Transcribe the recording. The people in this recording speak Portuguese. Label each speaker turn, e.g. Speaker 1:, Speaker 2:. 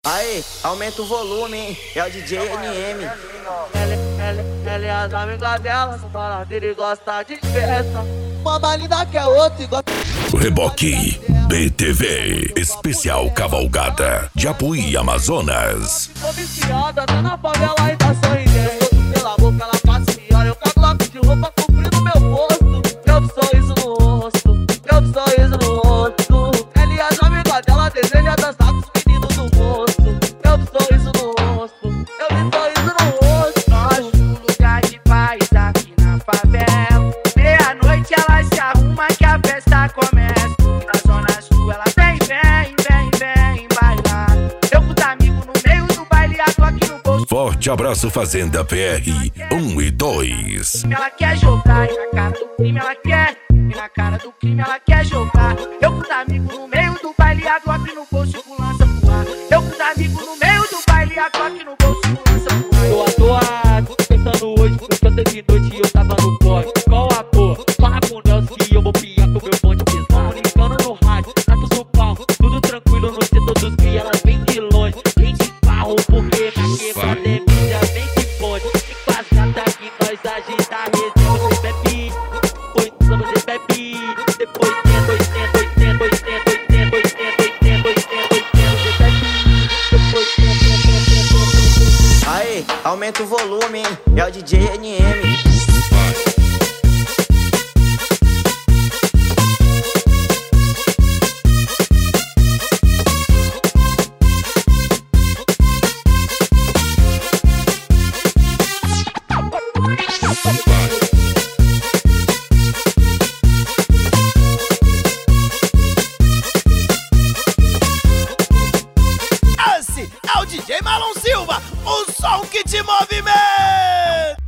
Speaker 1: Aí, aumenta o volume, hein? É o DJ NM.
Speaker 2: Ela é as amigas dela, só fala dele gosta de festa.
Speaker 3: Uma linda que é outra igual.
Speaker 4: Reboque BTV Especial Cavalgada de Apuí, Amazonas.
Speaker 2: Tô viciada, tá na favela e tá sorridendo. Pela boca ela passeia, eu cago lápis de roupa cobrindo meu rosto. Eu de sorriso no rosto, eu de sorriso no rosto. Ela e as amigas dela desejam dançar com os meninos do rosto. Eu de sorriso no rosto, eu de sorriso no rosto.
Speaker 5: Nosso lugar de paz aqui na favela. Meia-noite ela se arruma que a festa começa. Na zona sul ela vem bailar. Eu com os amigos no meio do baile, a Glock no bolso.
Speaker 4: Forte abraço Fazenda PR 1 e 2.
Speaker 5: Ela quer jogar e na cara do crime ela quer. E na cara do crime ela quer jogar. Eu com os amigos no meio do baile, a Glock no bolso com lança pro ar. Eu com os amigos no meio do baile, a Glock no bolso com lança pro ar.
Speaker 2: Tô atoado, pensando hoje, porque ontem de noite eu tava no pódio. Qual a cor? Fala com o Nelson que eu vou piar com meu bonde pesado. Comunicando no rádio, trato São Paulo, tudo tranquilo no setor dos que elas vêm de longe. Vem de carro, porque na quebrada é mídia, vem de bonde. E com as gatas que nós agita a resenha, você bebe, depois você bebe, depois tenta, você bebe, depois tenta.
Speaker 1: Aí, aumenta o volume, hein? É o DJ NM.
Speaker 3: Esse é o DJ Marlon Silva, o som que te movimenta.